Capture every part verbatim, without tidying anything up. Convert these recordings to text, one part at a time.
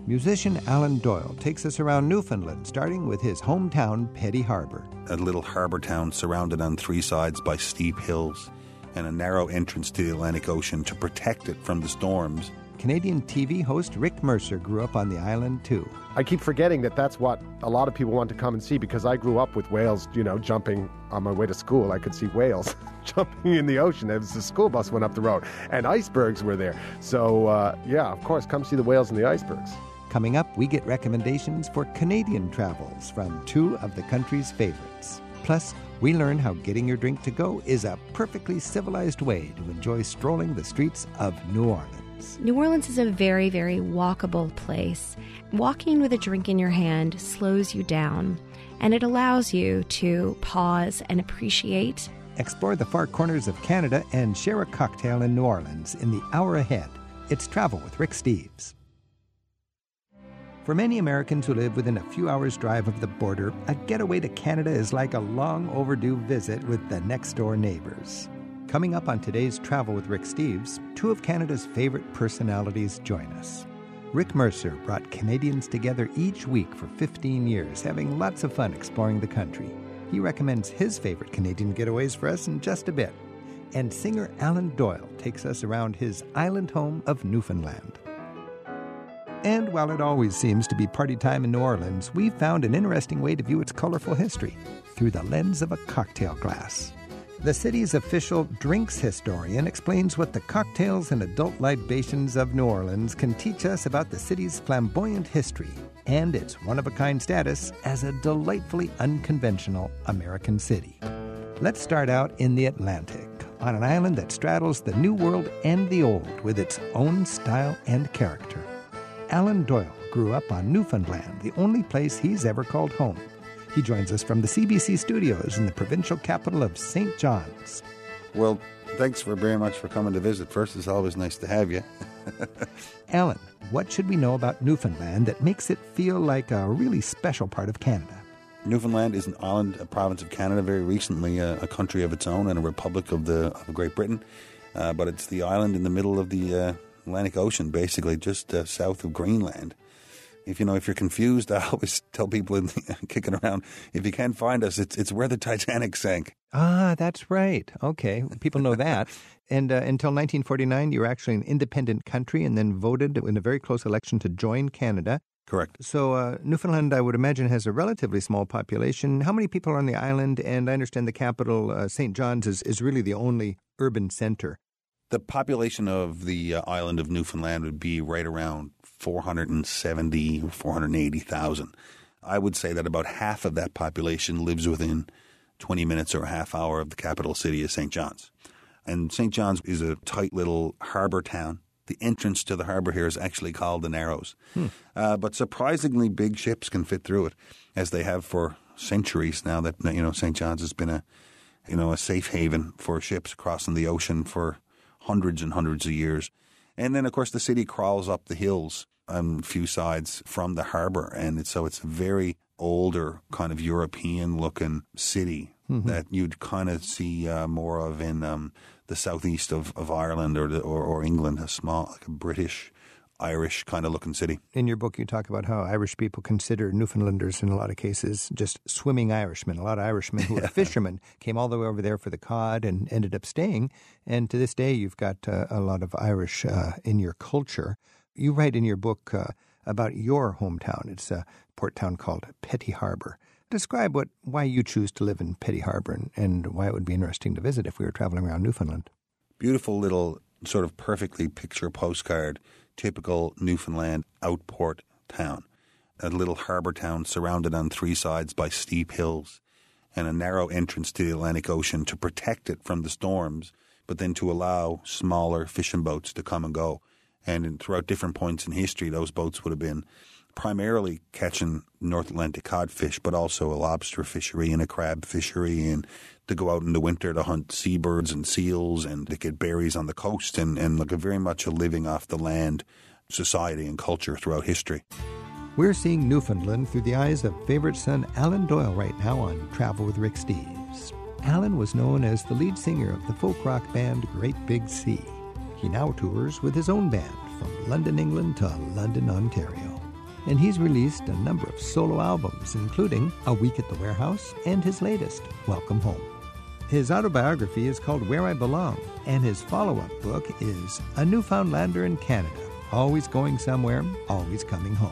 Musician Alan Doyle takes us around Newfoundland, starting with his hometown, Petty Harbour. A little harbour town surrounded on three sides by steep hills and a narrow entrance to the Atlantic Ocean to protect it from the storms. Canadian T V host Rick Mercer grew up on the island, too. I keep forgetting that that's what a lot of people want to come and see, because I grew up with whales, you know, jumping on my way to school. I could see whales jumping in the ocean as the school bus went up the road, and icebergs were there. So, uh, yeah, of course, come see the whales and the icebergs. Coming up, we get recommendations for Canadian travels from two of the country's favorites. Plus, we learn how getting your drink to go is a perfectly civilized way to enjoy strolling the streets of New Orleans. New Orleans is a very, very walkable place. Walking with a drink in your hand slows you down, and it allows you to pause and appreciate. Explore the far corners of Canada and share a cocktail in New Orleans in the hour ahead. It's Travel with Rick Steves. For many Americans who live within a few hours' drive of the border, a getaway to Canada is like a long overdue visit with the next-door neighbors. Coming up on today's Travel with Rick Steves, two of Canada's favorite personalities join us. Rick Mercer brought Canadians together each week for fifteen years, having lots of fun exploring the country. He recommends his favorite Canadian getaways for us in just a bit. And singer Alan Doyle takes us around his island home of Newfoundland. And while it always seems to be party time in New Orleans, we've found an interesting way to view its colorful history through the lens of a cocktail glass. The city's official drinks historian explains what the cocktails and adult libations of New Orleans can teach us about the city's flamboyant history and its one-of-a-kind status as a delightfully unconventional American city. Let's start out in the Atlantic, on an island that straddles the New World and the Old with its own style and character. Alan Doyle grew up on Newfoundland, the only place he's ever called home. He joins us from the C B C studios in the provincial capital of Saint John's. Well, thanks for very much for coming to visit. First, it's always nice to have you. Alan, what should we know about Newfoundland that makes it feel like a really special part of Canada? Newfoundland is an island, a province of Canada, very recently a, a country of its own and a republic of the of Great Britain. Uh, but it's the island in the middle of the uh, Atlantic Ocean, basically just uh, south of Greenland. If you know, if you're confused, I always tell people in the, kicking around, if you can't find us, it's it's where the Titanic sank. Ah, that's right. Okay, people know that. And uh, until nineteen forty-nine, you were actually an independent country and then voted in a very close election to join Canada. Correct. So uh, Newfoundland, I would imagine, has a relatively small population. How many people are on the island? And I understand the capital, uh, Saint John's, is, is really the only urban center. The population of the uh, island of Newfoundland would be right around four hundred seventy or four hundred eighty thousand. I would say that about half of that population lives within twenty minutes or a half hour of the capital city of Saint John's. And Saint John's is a tight little harbour town. The entrance to the harbour here is actually called the Narrows. Hmm. Uh, but surprisingly big ships can fit through it, as they have for centuries now that, you know, Saint John's has been a, you know, a safe haven for ships crossing the ocean for hundreds and hundreds of years. And then, of course, the city crawls up the hills on a few sides from the harbour. And it's, so it's a very older, kind of European-looking city mm-hmm. that you'd kind of see uh, more of in um, the southeast of, of Ireland or, the, or or England, a small, like a British, Irish kind of looking city. In your book, you talk about how Irish people consider Newfoundlanders in a lot of cases just swimming Irishmen. A lot of Irishmen who are fishermen came all the way over there for the cod and ended up staying. And to this day, you've got uh, a lot of Irish uh, in your culture. You write in your book uh, about your hometown. It's a port town called Petty Harbour. Describe what why you choose to live in Petty Harbour and, and why it would be interesting to visit if we were traveling around Newfoundland. Beautiful little sort of perfectly picture postcard, typical Newfoundland outport town. A little harbour town surrounded on three sides by steep hills and a narrow entrance to the Atlantic Ocean to protect it from the storms, but then to allow smaller fishing boats to come and go. And in, throughout different points in history, those boats would have been primarily catching North Atlantic codfish, but also a lobster fishery and a crab fishery, and to go out in the winter to hunt seabirds and seals and to get berries on the coast, and, and like a very much a living off the land society and culture throughout history. We're seeing Newfoundland through the eyes of favorite son Alan Doyle right now on Travel with Rick Steves. Alan was known as the lead singer of the folk rock band Great Big Sea. He now tours with his own band from London, England to London, Ontario. and he's released a number of solo albums, including A Week at the Warehouse and his latest, Welcome Home. His autobiography is called Where I Belong, and his follow-up book is A Newfoundlander in Canada, always going somewhere, always coming home.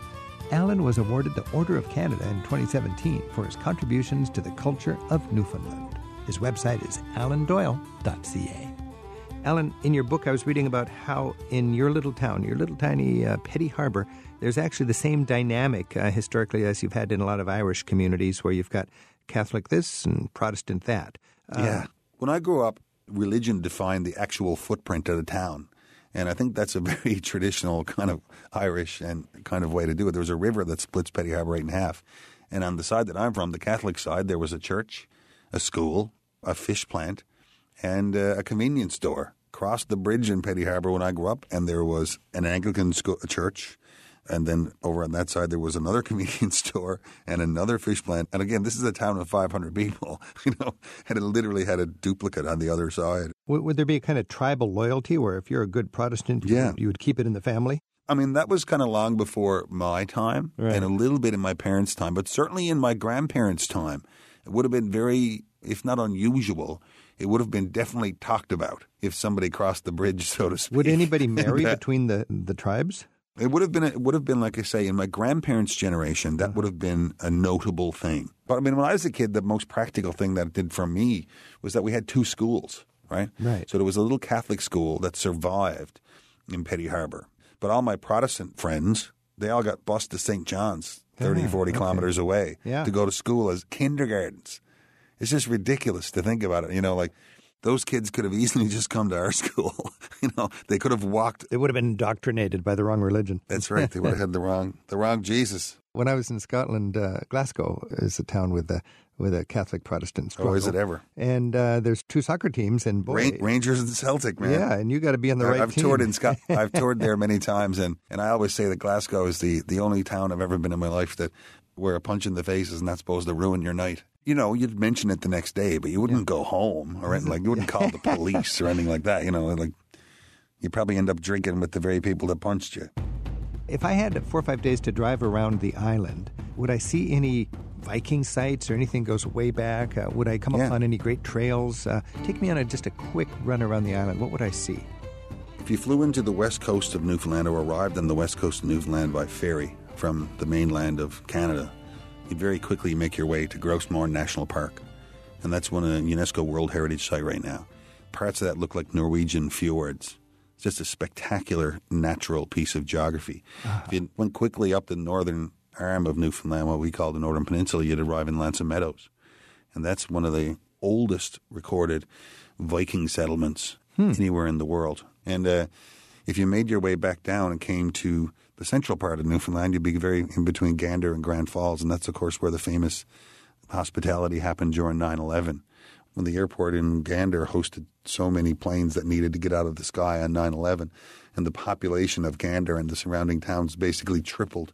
Alan was awarded the Order of Canada in twenty seventeen for his contributions to the culture of Newfoundland. His website is alan doyle dot c a. Alan, in your book I was reading about how in your little town, your little tiny uh, Petty Harbour, there's actually the same dynamic uh, historically as you've had in a lot of Irish communities where you've got Catholic this and Protestant that. Um, yeah. When I grew up, religion defined the actual footprint of the town. And I think that's a very traditional kind of Irish and kind of way to do it. There was a river that splits Petty Harbour right in half. And on the side that I'm from, the Catholic side, there was a church, a school, a fish plant, and uh, a convenience store. Crossed the bridge in Petty Harbour when I grew up, and there was an Anglican school, church. And then over on that side, there was another convenience store and another fish plant. And again, this is a town of five hundred people, you know, and it literally had a duplicate on the other side. Would, would there be a kind of tribal loyalty where if you're a good Protestant, you, yeah. would, you would keep it in the family? I mean, that was kind of long before my time right. and a little bit in my parents' time, but certainly in my grandparents' time, it would have been very, if not unusual, it would have been definitely talked about if somebody crossed the bridge, so to speak. Would anybody marry between the, the tribes? It would have been, it would have been, like I say, in my grandparents' generation, that would have been a notable thing. But I mean, when I was a kid, the most practical thing that it did for me was that we had two schools, right? Right. So there was a little Catholic school that survived in Petty Harbour. But all my Protestant friends, they all got bused to Saint John's, thirty, yeah, forty okay. kilometers away yeah. to go to school as kindergartens. It's just ridiculous to think about it, you know, like. Those kids could have easily just come to our school. You know, they could have walked. They would have been indoctrinated by the wrong religion. That's right. They would have had the wrong, the wrong Jesus. When I was in Scotland, uh, Glasgow is a town with a with a Catholic Protestant struggle. Oh, is it ever? And uh, there's two soccer teams, and boy, Ra- Rangers and Celtic, man. Yeah, and you got to be on the right I've team. toured in Scot- I've toured there many times, and, and I always say that Glasgow is the, the only town I've ever been in my life that where a punch in the face is not supposed to ruin your night. You know, you'd mention it the next day, but you wouldn't yeah. go home or anything. Like you wouldn't call the police or anything like that. You know, like you probably end up drinking with the very people that punched you. If I had four or five days to drive around the island, would I see any Viking sites or anything goes way back? Uh, would I come yeah. upon any great trails? Uh, take me on a, just a quick run around the island. What would I see? If you flew into the west coast of Newfoundland or arrived on the west coast of Newfoundland by ferry from the mainland of Canada, you'd very quickly make your way to Grousmoor National Park. And that's one of the UNESCO World Heritage Site right now. Parts of that look like Norwegian fjords. It's just a spectacular natural piece of geography. Uh-huh. If you went quickly up the northern arm of Newfoundland, what we call the Northern Peninsula, you'd arrive in L'Anse aux Meadows. And that's one of the oldest recorded Viking settlements hmm. anywhere in the world. And uh, if you made your way back down and came to the central part of Newfoundland, you'd be very in between Gander and Grand Falls, and that's, of course, where the famous hospitality happened during nine eleven, when the airport in Gander hosted so many planes that needed to get out of the sky on nine eleven, and the population of Gander and the surrounding towns basically tripled.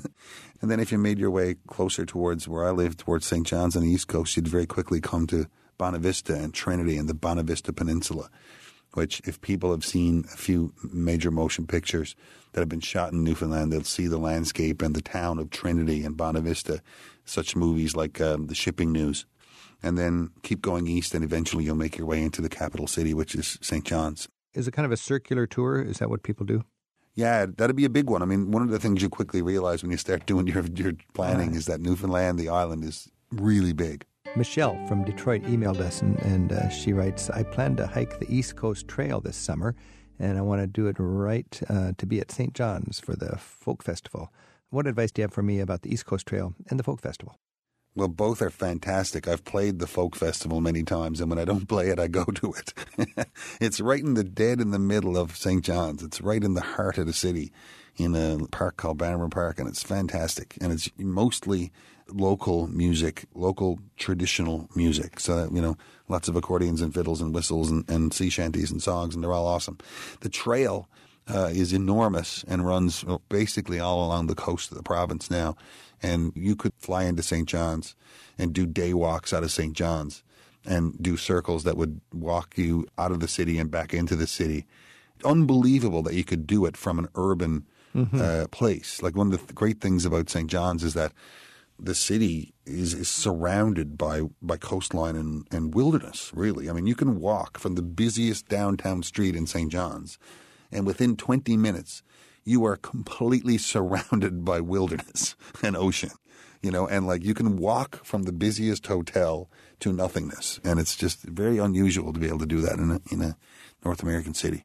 And then if you made your way closer towards where I live, towards Saint John's on the East Coast, you'd very quickly come to Bonavista and Trinity and the Bonavista Peninsula, which if people have seen a few major motion pictures that have been shot in Newfoundland, they'll see the landscape and the town of Trinity and Bonavista, such movies like um, The Shipping News. And then keep going east, and eventually you'll make your way into the capital city, which is Saint John's. Is it kind of a circular tour? Is that what people do? Yeah, that'd be a big one. I mean, one of the things you quickly realize when you start doing your, your planning right. is that Newfoundland, the island, is really big. Michelle from Detroit emailed us, and, and uh, she writes, I plan to hike the East Coast Trail this summer, and I want to do it right uh, to be at Saint John's for the Folk Festival. What advice do you have for me about the East Coast Trail and the Folk Festival? Well, both are fantastic. I've played the Folk Festival many times, and when I don't play it, I go to it. It's right in the dead in the middle of Saint John's. It's right in the heart of the city in a park called Bannerman Park, and it's fantastic. And it's mostly local music, local traditional music. So, you know, lots of accordions and fiddles and whistles and, and sea shanties and songs, and they're all awesome. The trail uh, is enormous and runs basically all along the coast of the province now. And you could fly into Saint John's and do day walks out of Saint John's and do circles that would walk you out of the city and back into the city. Unbelievable that you could do it from an urban mm-hmm. uh, place. Like one of the th- great things about Saint John's is that the city is, is surrounded by, by coastline and, and wilderness, really. I mean, you can walk from the busiest downtown street in Saint John's, and within twenty minutes, you are completely surrounded by wilderness and ocean, you know, and like you can walk from the busiest hotel to nothingness. And it's just very unusual to be able to do that in a, in a North American city.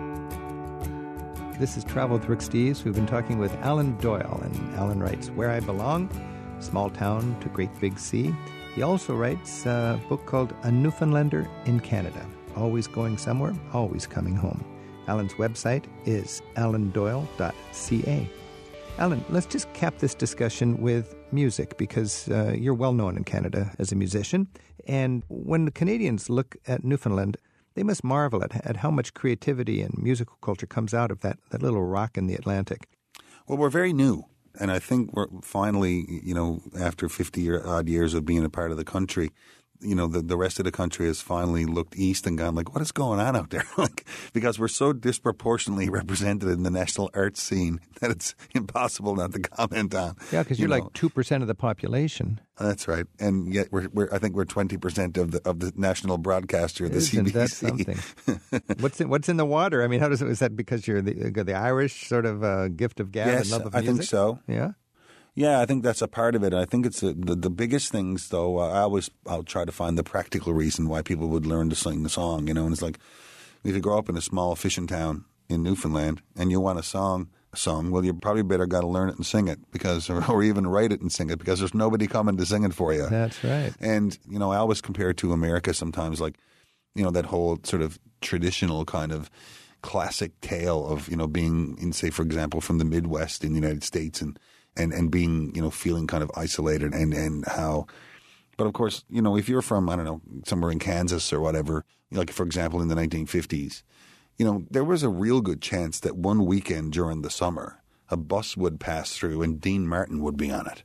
This is Travel with Rick Steves. We've been talking with Alan Doyle, and Alan writes Where I Belong, Small Town to Great Big Sea. He also writes a book called A Newfoundlander in Canada, always going somewhere, always coming home. Alan's website is alan doyle dot c a. Alan, let's just cap this discussion with music, because uh, you're well known in Canada as a musician. And when the Canadians look at Newfoundland, they must marvel at, at how much creativity and musical culture comes out of that, that little rock in the Atlantic. Well, we're very new. And I think we're finally, you know, after fifty odd years of being a part of the country, you know, the, the rest of the country has finally looked east and gone like, what is going on out there? Like, because we're so disproportionately represented in the national arts scene that it's impossible not to comment on. Yeah, because you're you know. like two percent of the population. That's right. And yet we're, we're I think we're twenty percent of the of the national broadcaster, the Isn't C B C. That something? what's in, what's in the water? I mean, how does it, is that because you're the, the Irish sort of uh, gift of gab yes, and love of I music? think so. Yeah? Yeah, I think that's a part of it. I think it's a, the the biggest things, though. Uh, I always I'll try to find the practical reason why people would learn to sing the song. You know, and it's like if you grow up in a small fishing town in Newfoundland and you want a song sung, well, you probably better got to learn it and sing it, because, or, or even write it and sing it, because there's nobody coming to sing it for you. That's right. And you know, I always compare it to America sometimes, like you know that whole sort of traditional kind of classic tale of you know being in, say, for example, from the Midwest in the United States and. And and being, you know, feeling kind of isolated and, and how – but, of course, you know, if you're from, I don't know, somewhere in Kansas or whatever, like, for example, in the nineteen fifties, you know, there was a real good chance that one weekend during the summer a bus would pass through and Dean Martin would be on it.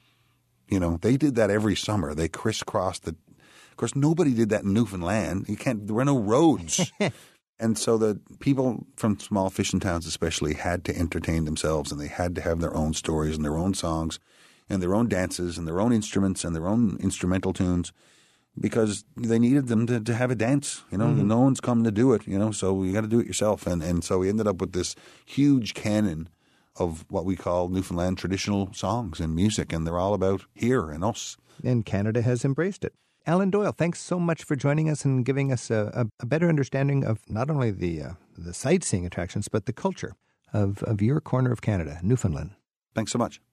You know, they did that every summer. They crisscrossed the – of course, nobody did that in Newfoundland. You can't – there were no roads. And so the people from small fishing towns especially had to entertain themselves, and they had to have their own stories and their own songs and their own dances and their own instruments and their own instrumental tunes, because they needed them to, to have a dance. You know, mm-hmm. No one's come to do it, you know, so you got to do it yourself. And, and so we ended up with this huge canon of what we call Newfoundland traditional songs and music, and they're all about here and us. And Canada has embraced it. Alan Doyle, thanks so much for joining us and giving us a, a, a better understanding of not only the uh, the sightseeing attractions, but the culture of, of your corner of Canada, Newfoundland. Thanks so much.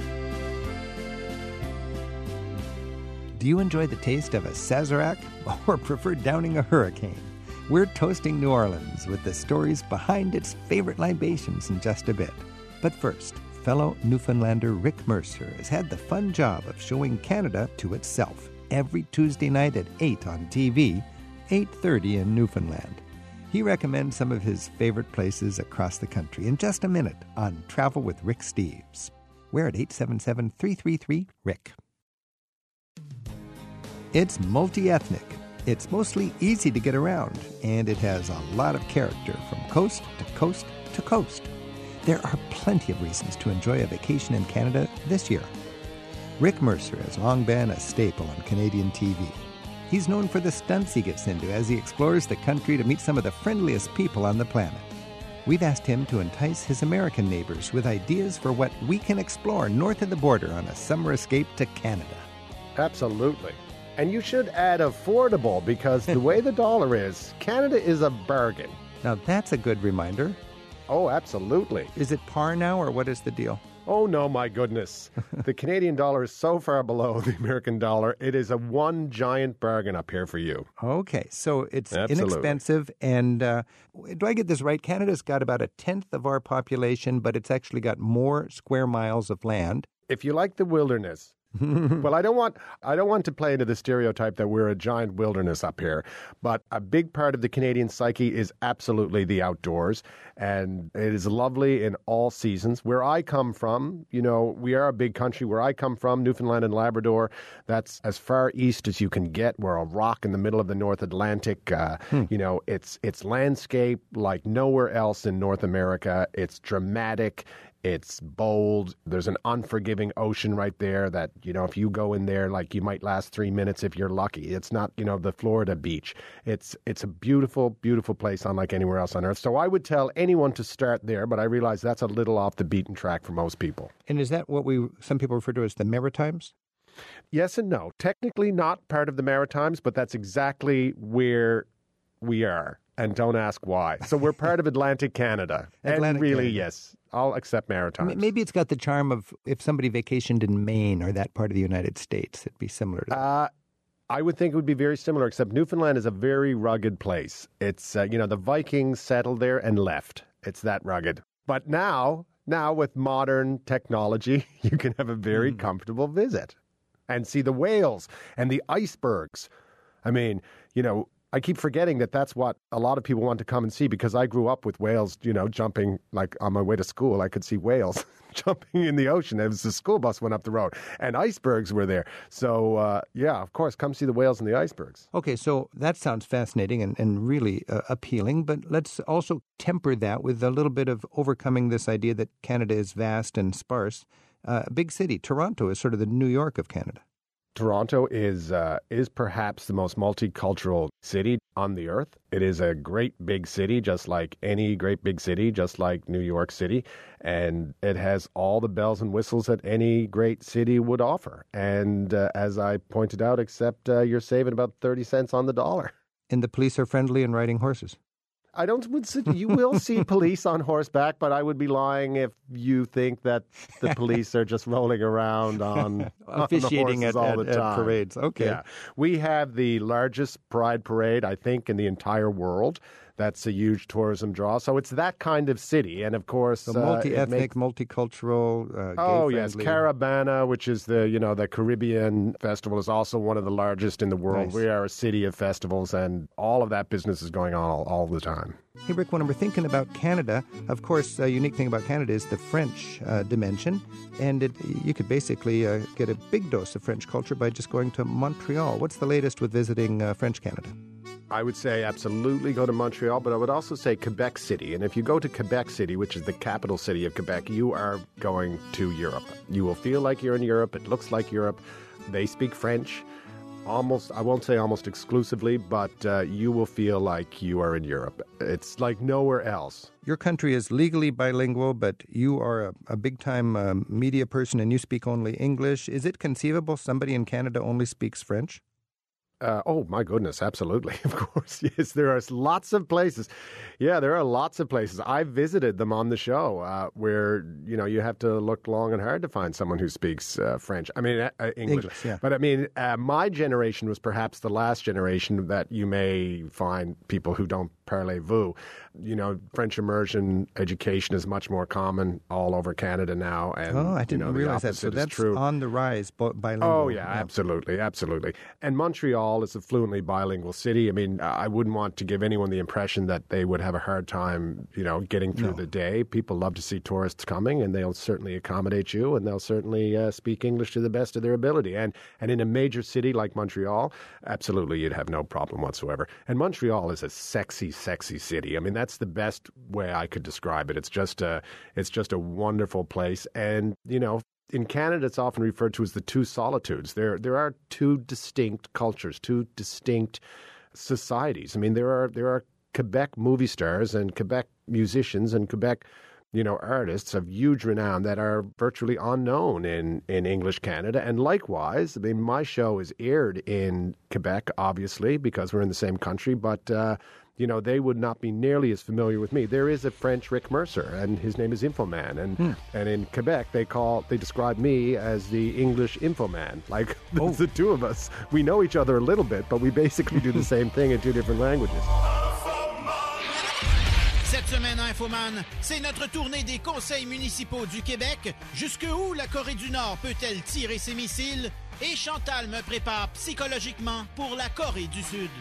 Do you enjoy the taste of a Sazerac or prefer downing a hurricane? We're toasting New Orleans with the stories behind its favorite libations in just a bit. But first, fellow Newfoundlander Rick Mercer has had the fun job of showing Canada to itself every Tuesday night at eight on T V, eight thirty in Newfoundland. He recommends some of his favorite places across the country in just a minute on Travel with Rick Steves. We're at eight seven seven, three three three, RICK. It's multi-ethnic. It's mostly easy to get around, and it has a lot of character from coast to coast to coast. There are plenty of reasons to enjoy a vacation in Canada this year. Rick Mercer has long been a staple on Canadian T V. He's known for the stunts he gets into as he explores the country to meet some of the friendliest people on the planet. We've asked him to entice his American neighbors with ideas for what we can explore north of the border on a summer escape to Canada. Absolutely. And you should add affordable, because the way the dollar is, Canada is a bargain. Now that's a good reminder. Oh, absolutely. Is it par now, or what is the deal? Oh, no, my goodness. The Canadian dollar is so far below the American dollar, it is a one giant bargain up here for you. Okay, so it's Absolutely. inexpensive. And uh, do I get this right? Canada's got about a tenth of our population, but it's actually got more square miles of land. If you like the wilderness Well, I don't want I don't want to play into the stereotype that we're a giant wilderness up here, but a big part of the Canadian psyche is absolutely the outdoors, and it is lovely in all seasons. Where I come from, you know, we are a big country. Where I come from, Newfoundland and Labrador, that's as far east as you can get. We're a rock in the middle of the North Atlantic. Uh, hmm. You know, it's it's landscape like nowhere else in North America. It's dramatic. It's bold. There's an unforgiving ocean right there that, you know, if you go in there, like you might last three minutes if you're lucky. It's not, you know, the Florida beach. It's it's a beautiful, beautiful place unlike anywhere else on earth. So I would tell anyone to start there, but I realize that's a little off the beaten track for most people. And is that what we some people refer to as the Maritimes? Yes and no. Technically not part of the Maritimes, but that's exactly where we are. And don't ask why. So we're part of Atlantic Canada. Atlantic and really, Canada. yes, I'll accept Maritimes. Maybe it's got the charm of if somebody vacationed in Maine or that part of the United States, it'd be similar to that. Uh, I would think it would be very similar, except Newfoundland is a very rugged place. It's, uh, you know, the Vikings settled there and left. It's that rugged. But now, now with modern technology, you can have a very mm. comfortable visit and see the whales and the icebergs. I mean, you know, I keep forgetting that that's what a lot of people want to come and see because I grew up with whales, you know, jumping, like on my way to school, I could see whales jumping in the ocean. It was the school bus went up the road and icebergs were there. So, uh, yeah, of course, come see the whales and the icebergs. Okay, so that sounds fascinating and, and really uh, appealing, but let's also temper that with a little bit of overcoming this idea that Canada is vast and sparse. Uh, a big city, Toronto, is sort of the New York of Canada. Toronto is uh, is perhaps the most multicultural city on the earth. It is a great big city, just like any great big city, just like New York City. And it has all the bells and whistles that any great city would offer. And uh, as I pointed out, except uh, you're saving about thirty cents on the dollar. And the police are friendly and riding horses. I don't would you will see police on horseback, but I would be lying if you think that the police are just rolling around on officiating on the at, all at, the time. at parades. Okay, yeah. We have the largest pride parade, I think, in the entire world. That's a huge tourism draw. So it's that kind of city. And, of course... So multi-ethnic, uh, makes... multicultural, uh, Oh, gay-friendly. yes. Carabana, which is the, you know, the Caribbean festival, is also one of the largest in the world. Nice. We are a city of festivals, and all of that business is going on all, all the time. Hey, Rick, when we're thinking about Canada, of course, a unique thing about Canada is the French uh, dimension. And it, you could basically uh, get a big dose of French culture by just going to Montreal. What's the latest with visiting uh, French Canada? I would say absolutely go to Montreal, but I would also say Quebec City. And if you go to Quebec City, which is the capital city of Quebec, you are going to Europe. You will feel like you're in Europe. It looks like Europe. They speak French. Almost, I won't say almost exclusively, but uh, you will feel like you are in Europe. It's like nowhere else. Your country is legally bilingual, but you are a, a big-time um, media person and you speak only English. Is it conceivable somebody in Canada only speaks French? Uh, oh, my goodness, absolutely. Of course, yes, there are lots of places. Yeah, there are lots of places. I've visited them on the show uh, where, you know, you have to look long and hard to find someone who speaks uh, French. I mean, uh, English. English, yeah. But I mean, uh, my generation was perhaps the last generation that you may find people who don't parlez-vous. You know, French immersion education is much more common all over Canada now. And, oh, I didn't you know, realize that. So that's true. on the rise, bilingual. Oh, yeah, yeah, absolutely, absolutely. And Montreal is a fluently bilingual city. I mean, I wouldn't want to give anyone the impression that they would have a hard time, you know, getting through no. the day. People love to see tourists coming, and they'll certainly accommodate you, and they'll certainly uh, speak English to the best of their ability. And and in a major city like Montreal, absolutely, you'd have no problem whatsoever. And Montreal is a sexy, sexy city. I mean, that's the best way I could describe it. It's just a, it's just a wonderful place, and you know. In Canada, it's often referred to as the two solitudes. There there are two distinct cultures, two distinct societies. I mean, there are there are Quebec movie stars and Quebec musicians and Quebec, you know, artists of huge renown that are virtually unknown in, in English Canada. And likewise, I mean, my show is aired in Quebec, obviously, because we're in the same country, but... Uh, You know, they would not be nearly as familiar with me. There is a French Rick Mercer, and his name is Infoman. And hmm. and in Quebec, they call they describe me as the English Infoman. Like, oh. the two of us, we know each other a little bit, but we basically do the same thing in two different languages. Cette semaine à Infoman, c'est notre tournée des conseils municipaux du Québec. Jusqu'où la Corée du Nord peut-elle tirer ses missiles? Et Chantal me prépare psychologiquement pour la Corée du Sud.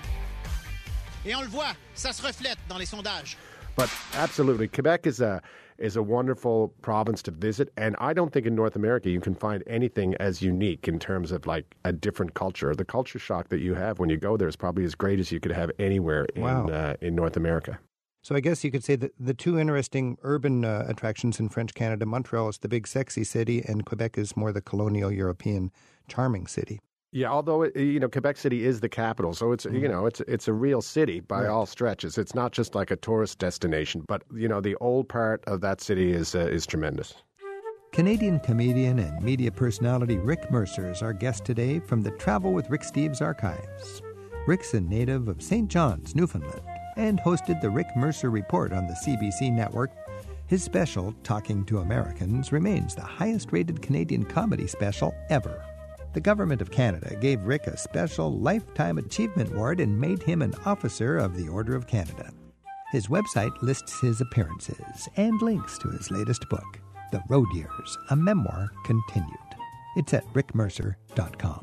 Et on le voit, ça se reflète dans les sondages. But absolutely, Quebec is a is a wonderful province to visit, and I don't think in North America you can find anything as unique in terms of like a different culture. The culture shock that you have when you go there is probably as great as you could have anywhere in Wow. uh, in North America. So I guess you could say that the two interesting urban uh, attractions in French Canada, Montreal is the big sexy city, and Quebec is more the colonial European charming city. Yeah, although it, you know Quebec City is the capital, so it's you know it's it's a real city by Right. all stretches. It's not just like a tourist destination, but you know the old part of that city is uh, is tremendous. Canadian comedian and media personality Rick Mercer is our guest today from the Travel with Rick Steves archives. Rick's a native of Saint John's, Newfoundland, and hosted the Rick Mercer Report on the C B C network. His special, Talking to Americans, remains the highest-rated Canadian comedy special ever. The Government of Canada gave Rick a special Lifetime Achievement Award and made him an Officer of the Order of Canada. His website lists his appearances and links to his latest book, The Road Years, a memoir continued. It's at rick mercer dot com.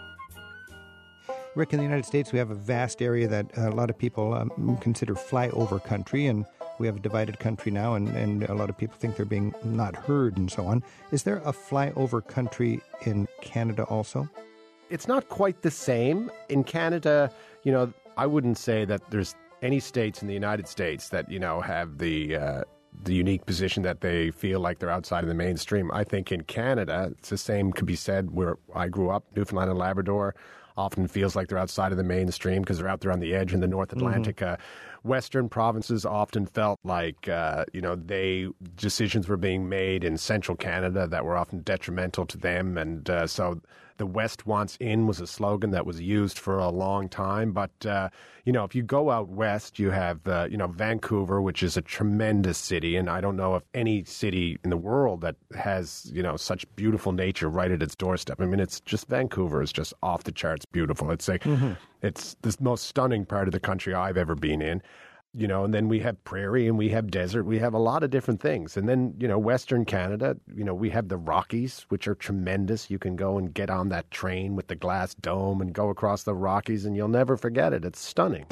Rick, in the United States, we have a vast area that a lot of people um, consider flyover country, and we have a divided country now, and, and a lot of people think they're being not heard and so on. Is there a flyover country in Canada also? It's not quite the same. In Canada, you know, I wouldn't say that there's any states in the United States that, you know, have the uh, the unique position that they feel like they're outside of the mainstream. I think in Canada, it's the same could be said where I grew up, Newfoundland and Labrador, often feels like they're outside of the mainstream because they're out there on the edge in the North Atlantic. Mm-hmm. Uh, Western provinces often felt like, uh, you know, they decisions were being made in central Canada that were often detrimental to them. And uh, so the West wants in was a slogan that was used for a long time. But, uh, you know, if you go out west, you have, uh, you know, Vancouver, which is a tremendous city. And I don't know of any city in the world that has, you know, such beautiful nature right at its doorstep. I mean, it's just Vancouver is just off the charts beautiful. It's like, mm-hmm. it's the most stunning part of the country I've ever been in. You know, and then we have prairie and we have desert. We have a lot of different things. And then, you know, Western Canada, you know, we have the Rockies, which are tremendous. You can go and get on that train with the glass dome and go across the Rockies and you'll never forget it. It's stunning.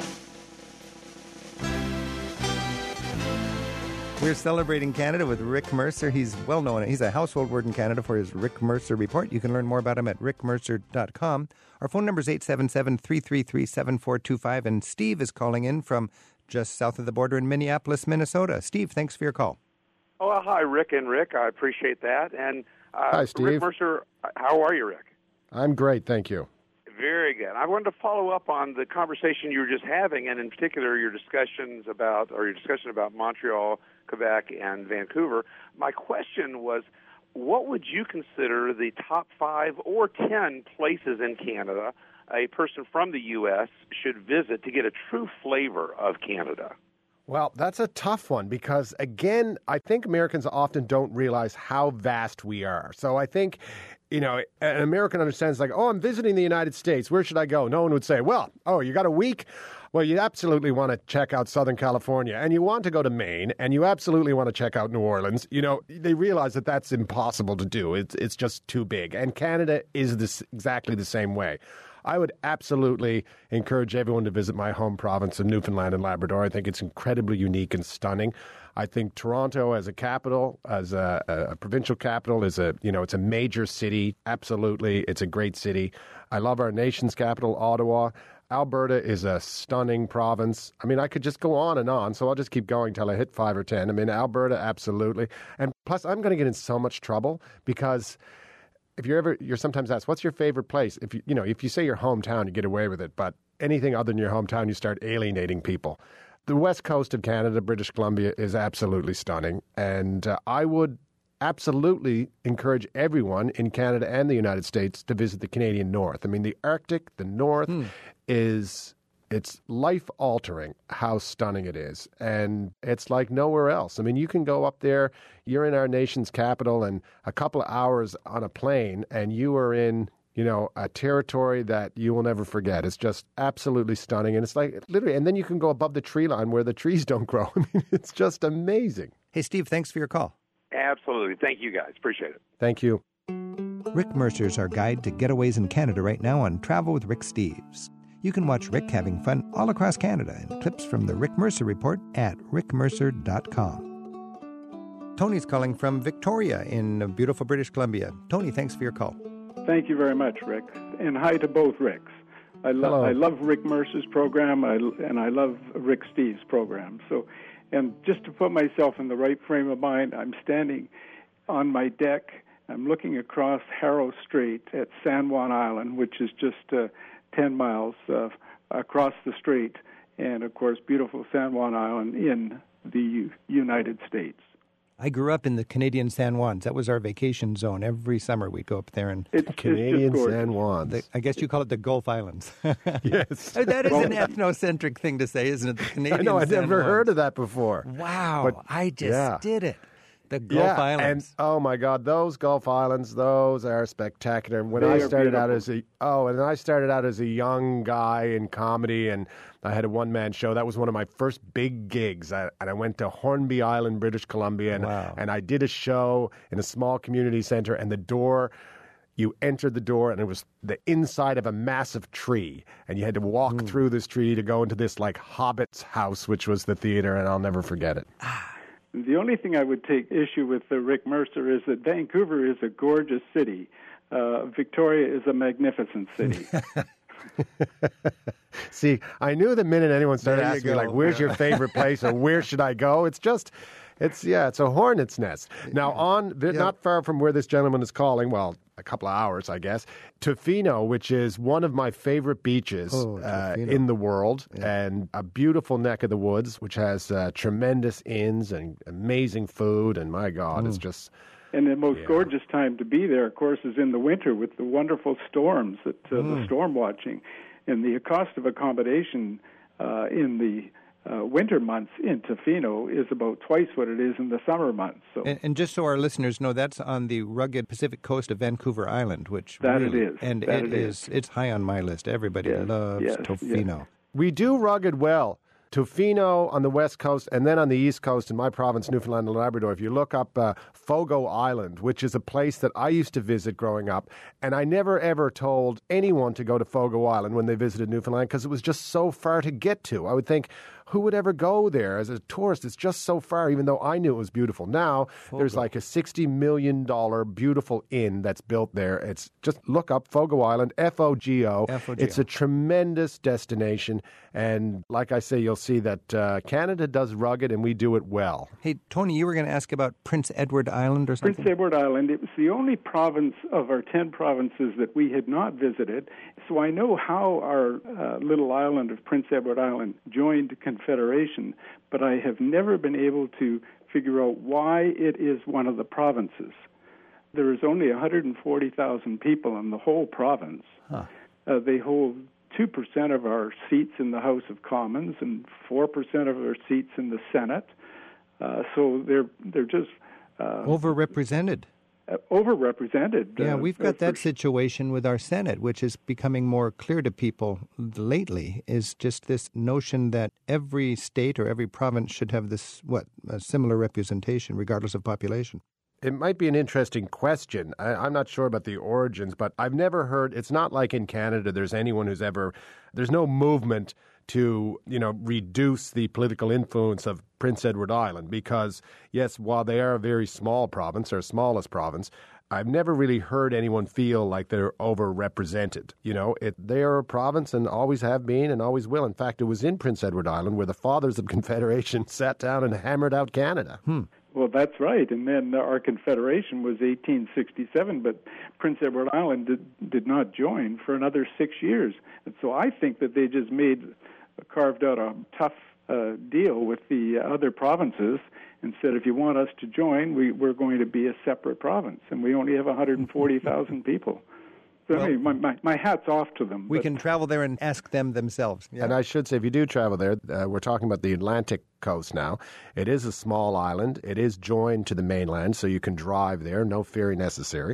We're celebrating Canada with Rick Mercer. He's well known. He's a household word in Canada for his Rick Mercer Report. You can learn more about him at rick mercer dot com. Our phone number is eight seven seven, three three three, seven four two five. And Steve is calling in from just south of the border in Minneapolis, Minnesota. Steve, thanks for your call. Oh, well, hi, Rick and Rick. I appreciate that. And uh, Hi, Steve. Rick Mercer, how are you, Rick? I'm great, thank you. Very good. I wanted to follow up on the conversation you were just having, and in particular your discussions about, or your discussion about Montreal, Quebec, and Vancouver. My question was, what would you consider the top five or ten places in Canada a person from the U S should visit to get a true flavor of Canada? Well, that's a tough one because, again, I think Americans often don't realize how vast we are. So I think, you know, an American understands like, oh, I'm visiting the United States. Where should I go? No one would say, well, oh, you got a week? Well, you absolutely want to check out Southern California, and you want to go to Maine, and you absolutely want to check out New Orleans. You know, they realize that that's impossible to do. It's, it's just too big. And Canada is this, exactly the same way. I would absolutely encourage everyone to visit my home province of Newfoundland and Labrador. I think it's incredibly unique and stunning. I think Toronto as a capital, as a, a provincial capital, is a you know it's a major city. Absolutely, it's a great city. I love our nation's capital, Ottawa. Alberta is a stunning province. I mean, I could just go on and on, so I'll just keep going till I hit five or ten. I mean, Alberta, absolutely. And plus, I'm going to get in so much trouble because if you're ever, you're sometimes asked, what's your favorite place? If you, you know, if you say your hometown, you get away with it. But anything other than your hometown, you start alienating people. The west coast of Canada, British Columbia, is absolutely stunning. And uh, I would absolutely encourage everyone in Canada and the United States to visit the Canadian North. I mean, the Arctic, the North mm. is, it's life-altering how stunning it is. And it's like nowhere else. I mean, you can go up there, you're in our nation's capital, and a couple of hours on a plane, and you are in you know, a territory that you will never forget. It's just absolutely stunning. And it's like, literally, and then you can go above the tree line where the trees don't grow. I mean, it's just amazing. Hey, Steve, thanks for your call. Absolutely. Thank you, guys. Appreciate it. Thank you. Rick Mercer's our guide to getaways in Canada right now on Travel with Rick Steves. You can watch Rick having fun all across Canada in clips from the Rick Mercer Report at rick mercer dot com. Tony's calling from Victoria in beautiful British Columbia. Tony, thanks for your call. Thank you very much, Rick. And hi to both Ricks. I, lo- I love Rick Mercer's program, I, and I love Rick Steves' program. So, and just to put myself in the right frame of mind, I'm standing on my deck. I'm looking across Harrow Strait at San Juan Island, which is just uh, ten miles uh, across the strait, and, of course, beautiful San Juan Island in the U- United States. I grew up in the Canadian San Juans. That was our vacation zone. Every summer we'd go up there. And it's, Canadian it's San Juans. the, I guess you call it the Gulf Islands. Yes. That is an ethnocentric thing to say, isn't it? The Canadian I know, I've San never Juans. heard of that before. Wow, But, I just yeah. did it. The Gulf yeah, Islands. and oh my God, those Gulf Islands, those are spectacular. When They I are started out beautiful. as a oh, and I started out as a young guy in comedy, and I had a one man show. That was one of my first big gigs, I, and I went to Hornby Island, British Columbia, and, Wow. and I did a show in a small community center, and the door. You entered the door, and it was the inside of a massive tree, and you had to walk Mm. through this tree to go into this like hobbit's house, which was the theater, and I'll never forget it. The only thing I would take issue with uh, Rick Mercer is that Vancouver is a gorgeous city. Uh, Victoria is a magnificent city. See, I knew the minute anyone started There you asking me, go. like, where's your favorite place or where should I go? It's just, it's, yeah, it's a hornet's nest. Now, on, Yeah. not far from where this gentleman is calling, well, a couple of hours, I guess, Tofino, which is one of my favorite beaches Oh, uh, Tofino. in the world, and a beautiful neck of the woods, which has uh, tremendous inns and amazing food, and my God, Mm. it's just... And the most Yeah. gorgeous time to be there, of course, is in the winter with the wonderful storms, that uh, Mm. the storm watching. And the cost of accommodation uh, in the uh, winter months in Tofino is about twice what it is in the summer months. So And, and just so our listeners know, that's on the rugged Pacific coast of Vancouver Island, which That it really, is. and That it it is. is. It's high on my list. Everybody Yes, loves yes, Tofino. We do rugged well. Tofino on the west coast, and then on the east coast in my province, Newfoundland and Labrador, if you look up uh, Fogo Island, which is a place that I used to visit growing up, and I never ever told anyone to go to Fogo Island when they visited Newfoundland because it was just so far to get to. I would think, who would ever go there as a tourist? It's just so far, even though I knew it was beautiful. Now, there's like a sixty million dollars beautiful inn that's built there. It's just look up Fogo Island, F O G O. F O G O. It's a tremendous destination. And like I say, you'll see that uh, Canada does rugged and we do it well. Hey, Tony, you were going to ask about Prince Edward Island or something? Prince Edward Island, it was the only province of our ten provinces that we had not visited. So I know how our uh, little island of Prince Edward Island joined Confederation, but I have never been able to figure out why it is one of the provinces. There is only one hundred forty thousand people in the whole province. Huh. Uh, they hold two percent of our seats in the House of Commons and four percent of our seats in the Senate. Uh, so they're they're just uh, Overrepresented. uh, overrepresented. Yeah, uh, we've uh, got that for- situation with our Senate, which is becoming more clear to people lately, is just this notion that every state or every province should have this, what, a similar representation regardless of population. It might be an interesting question. I, I'm not sure about the origins, but I've never heard, it's not like in Canada there's anyone who's ever, there's no movement to, you know, reduce the political influence of Prince Edward Island because, yes, while they are a very small province, or smallest province, I've never really heard anyone feel like they're overrepresented. You know, it, they are a province and always have been and always will. In fact, it was in Prince Edward Island where the fathers of Confederation sat down and hammered out Canada. Hmm. Well, that's right. And then our Confederation was eighteen sixty-seven, but Prince Edward Island did, did not join for another six years. And so I think that they just made, carved out a tough uh, deal with the other provinces and said, if you want us to join, we, we're going to be a separate province. And we only have one hundred forty thousand people. So, Well, I mean, my, my, my hat's off to them. We but- can travel there and ask them themselves. Yeah. And I should say, if you do travel there, uh, we're talking about the Atlantic coast now. It is a small island. It is joined to the mainland, so you can drive there, no ferry necessary.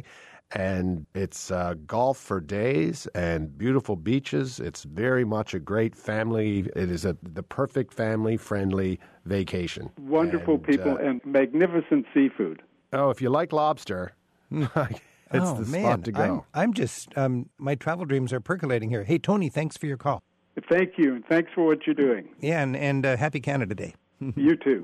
and it's uh, golf for days and beautiful beaches. It's very much a great family. It is a, the perfect family-friendly vacation. Wonderful and, people uh, and magnificent seafood. Oh, if you like lobster, it's oh, the man. spot to go. I'm, I'm just, um, my travel dreams are percolating here. Hey, Tony, thanks for your call. Thank you, and thanks for what you're doing. Yeah, and, and uh, happy Canada Day. You too.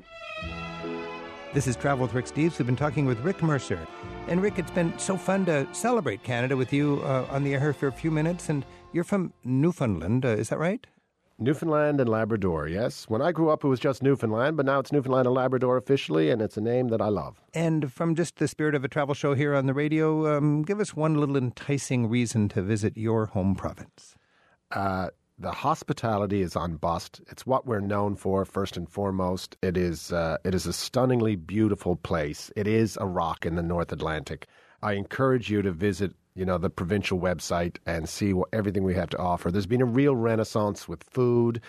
This is Travel with Rick Steves. We've been talking with Rick Mercer. And Rick, it's been so fun to celebrate Canada with you uh, on the air for a few minutes. And you're from Newfoundland, uh, is that right? Newfoundland and Labrador, yes. When I grew up, it was just Newfoundland, but now it's Newfoundland and Labrador officially, and it's a name that I love. And from just the spirit of a travel show here on the radio, um, give us one little enticing reason to visit your home province. Uh, the hospitality is on bust. It's what we're known for, first and foremost. It is uh, it is a stunningly beautiful place. It is a rock in the North Atlantic. I encourage you to visit, you know, the provincial website and see what, everything we have to offer. There's been a real renaissance with food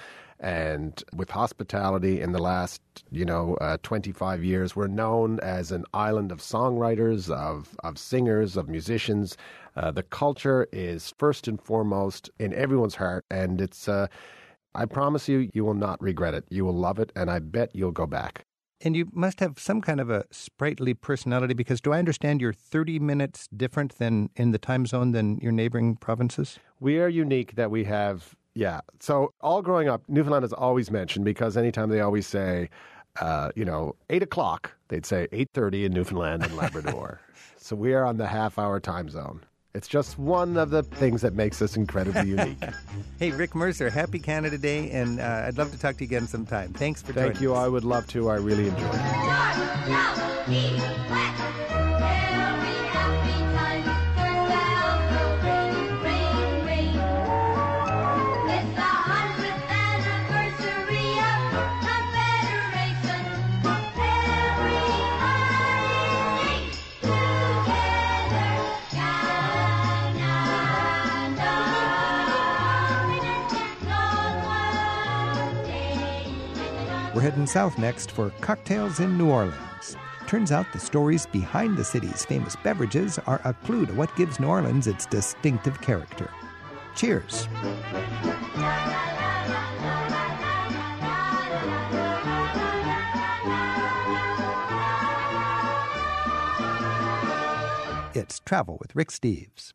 and with hospitality in the last, you know, uh, twenty-five years. We're known as an island of songwriters, of, of singers, of musicians. Uh, the culture is first and foremost in everyone's heart, and it's, uh, I promise you, you will not regret it. You will love it, and I bet you'll go back. And you must have some kind of a sprightly personality, because do I understand you're thirty minutes different than in the time zone than your neighboring provinces? We are unique that we have, yeah. So all growing up, Newfoundland is always mentioned because anytime they always say, uh, you know, eight o'clock, they'd say eight thirty in Newfoundland and Labrador. So we are on the half-hour time zone. It's just one of the things that makes us incredibly unique. Hey, Rick Mercer, happy Canada Day, and uh, I'd love to talk to you again sometime. Thanks for joining us. Thank you. I would love to. I really enjoyed it. North, south, east, west. Every happy time turns out to rain, rain, rain. It's the hundredth anniversary of Confederation. Everybody sing together. We're heading south next for Cocktails in New Orleans. Turns out the stories behind the city's famous beverages are a clue to what gives New Orleans its distinctive character. Cheers. It's Travel with Rick Steves.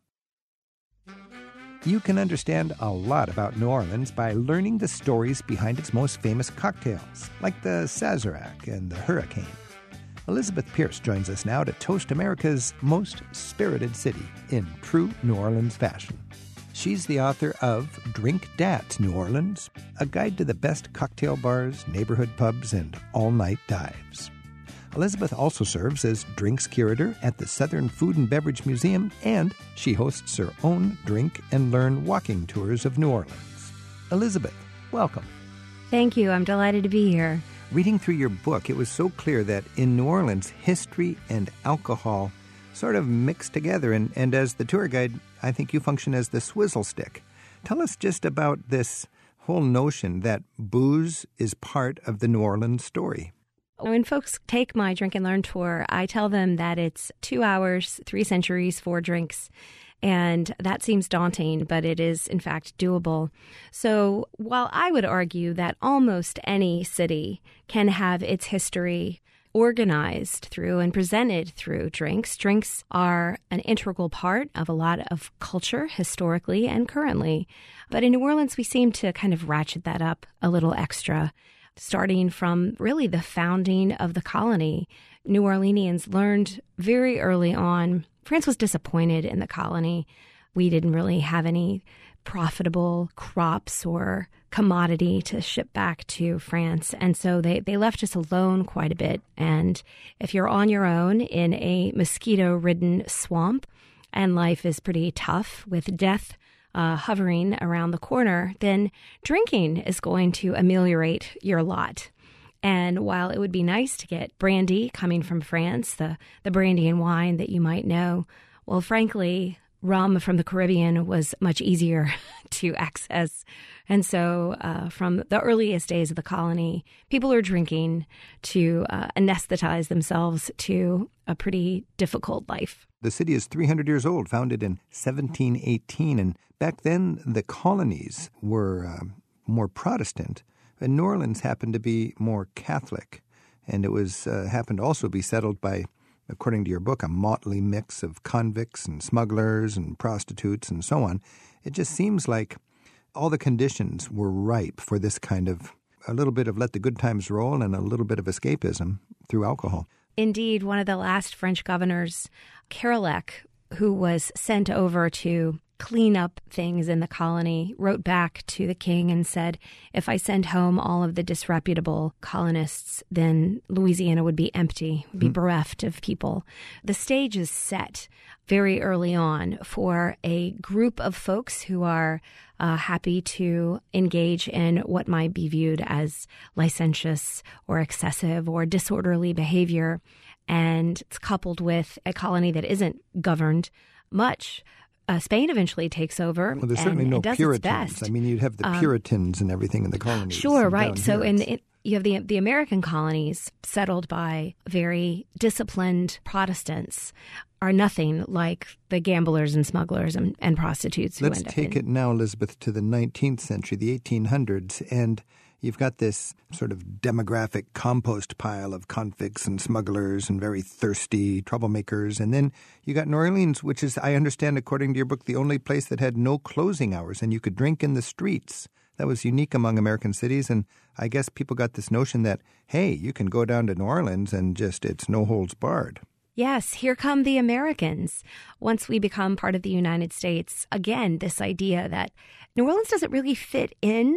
You can understand a lot about New Orleans by learning the stories behind its most famous cocktails, like the Sazerac and the Hurricane. Elizabeth Pierce joins us now to toast America's most spirited city in true New Orleans fashion. She's the author of Drink Dats New Orleans, a guide to the best cocktail bars, neighborhood pubs, and all-night dives. Elizabeth also serves as drinks curator at the Southern Food and Beverage Museum, and she hosts her own drink and learn walking tours of New Orleans. Elizabeth, welcome. Thank you. I'm delighted to be here. Reading through your book, it was so clear that in New Orleans, history and alcohol sort of mixed together, and, and as the tour guide, I think you function as the swizzle stick. Tell us just about this whole notion that booze is part of the New Orleans story. When folks take my Drink and Learn tour, I tell them that it's two hours, three centuries, four drinks. And that seems daunting, but it is, in fact, doable. So while I would argue that almost any city can have its history organized through and presented through drinks, drinks are an integral part of a lot of culture historically and currently. But in New Orleans, we seem to kind of ratchet that up a little extra. Starting from really the founding of the colony, New Orleanians learned very early on. France was disappointed in the colony. We didn't really have any profitable crops or commodity to ship back to France. And so they, they left us alone quite a bit. And if you're on your own in a mosquito-ridden swamp and life is pretty tough with death Uh, hovering around the corner, then drinking is going to ameliorate your lot. And while it would be nice to get brandy coming from France, the, the brandy and wine that you might know, well, frankly, rum from the Caribbean was much easier to access. And so uh, from the earliest days of the colony, people are drinking to uh, anesthetize themselves to a pretty difficult life. The city is three hundred years old, founded in seventeen eighteen. And back then, the colonies were uh, more Protestant. And New Orleans happened to be more Catholic. And it was uh, happened to also be settled by, according to your book, a motley mix of convicts and smugglers and prostitutes and so on. It just seems like all the conditions were ripe for this kind of a little bit of let the good times roll and a little bit of escapism through alcohol. Indeed, one of the last French governors, Keralec, who was sent over to clean up things in the colony, wrote back to the king and said, if I send home all of the disreputable colonists, then Louisiana would be empty, would be mm. bereft of people. The stage is set very early on for a group of folks who are uh, happy to engage in what might be viewed as licentious or excessive or disorderly behavior. And it's coupled with a colony that isn't governed much. Uh, Spain eventually takes over. Well, there's and, certainly no and does Puritans. its best. I mean, you'd have the Um, Puritans and everything in the colonies. Sure, and right. down So here in, it's- in you have the the American colonies settled by very disciplined Protestants are nothing like the gamblers and smugglers and, and prostitutes who Let's end up take in. it now, Elizabeth, to the nineteenth century, the eighteen hundreds, and you've got this sort of demographic compost pile of convicts and smugglers and very thirsty troublemakers. And then you got New Orleans, which is, I understand, according to your book, the only place that had no closing hours and you could drink in the streets. That was unique among American cities. And I guess people got this notion that, hey, you can go down to New Orleans and just, it's no holds barred. Yes, here come the Americans. Once we become part of the United States, again, this idea that New Orleans doesn't really fit in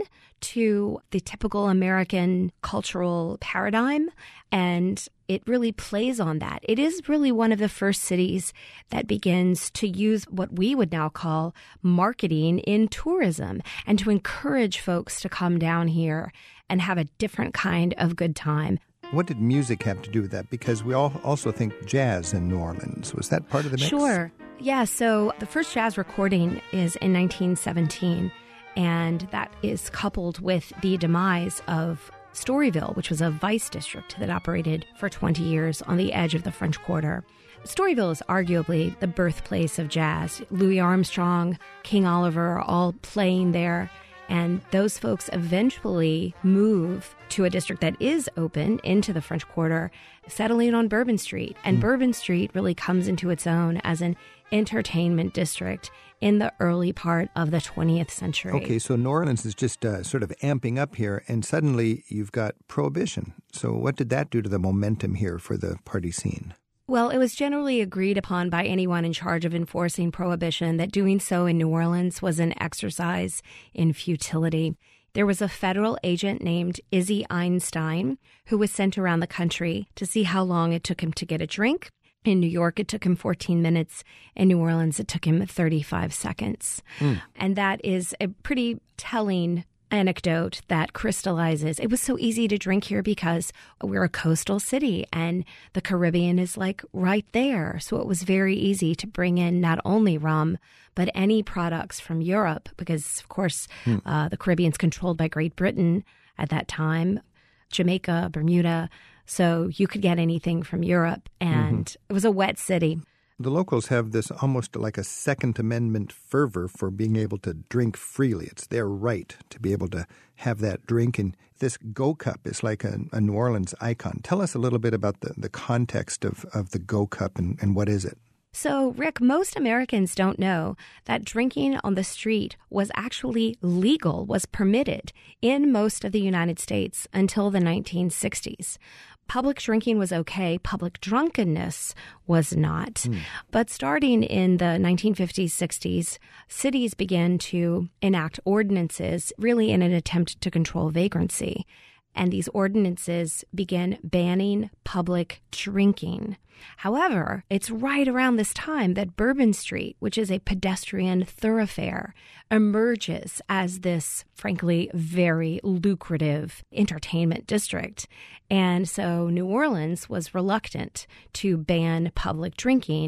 to the typical American cultural paradigm, and it really plays on that. It is really one of the first cities that begins to use what we would now call marketing in tourism and to encourage folks to come down here and have a different kind of good time. What did music have to do with that? Because we all also think jazz in New Orleans. Was that part of the mix? Sure. Yeah, so the first jazz recording is in nineteen seventeen, and that is coupled with the demise of Storyville, which was a vice district that operated for twenty years on the edge of the French Quarter. Storyville is arguably the birthplace of jazz. Louis Armstrong, King Oliver, all playing there. And those folks eventually move to a district that is open into the French Quarter, settling on Bourbon Street. And mm. Bourbon Street really comes into its own as an entertainment district in the early part of the twentieth century. Okay, so New Orleans is just uh, sort of amping up here, and suddenly you've got Prohibition. So what did that do to the momentum here for the party scene? Well, it was generally agreed upon by anyone in charge of enforcing Prohibition that doing so in New Orleans was an exercise in futility. There was a federal agent named Izzy Einstein who was sent around the country to see how long it took him to get a drink. In New York, it took him fourteen minutes. In New Orleans, it took him thirty-five seconds. Mm. And that is a pretty telling anecdote that crystallizes. It was so easy to drink here because we're a coastal city and the Caribbean is like right there. So it was very easy to bring in not only rum, but any products from Europe because, of course, hmm. uh, the Caribbean's controlled by Great Britain at that time, Jamaica, Bermuda. So you could get anything from Europe, and mm-hmm. it was a wet city. The locals have this almost like a Second Amendment fervor for being able to drink freely. It's their right to be able to have that drink. And this Go Cup is like a, a New Orleans icon. Tell us a little bit about the, the context of, of the Go Cup and, and what is it? So, Rick, most Americans don't know that drinking on the street was actually legal, was permitted in most of the United States until the nineteen sixties. Public drinking was okay. Public drunkenness was not. Mm. But starting in the nineteen fifties, sixties, cities began to enact ordinances really in an attempt to control vagrancy. And these ordinances began banning public drinking. However, it's right around this time that Bourbon Street, which is a pedestrian thoroughfare, emerges as this, frankly, very lucrative entertainment district. And so New Orleans was reluctant to ban public drinking,